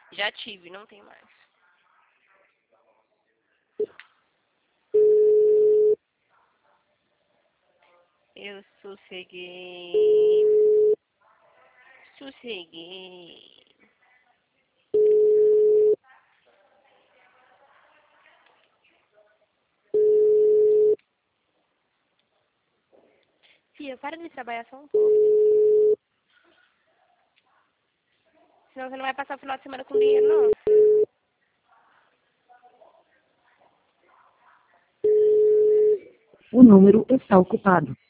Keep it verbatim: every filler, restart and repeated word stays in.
Já tive, não tem mais. Eu sosseguei. Sosseguei. Fia, para de trabalhar só um pouco. Senão você não vai passar o final de semana com dinheiro, não. O número está ocupado.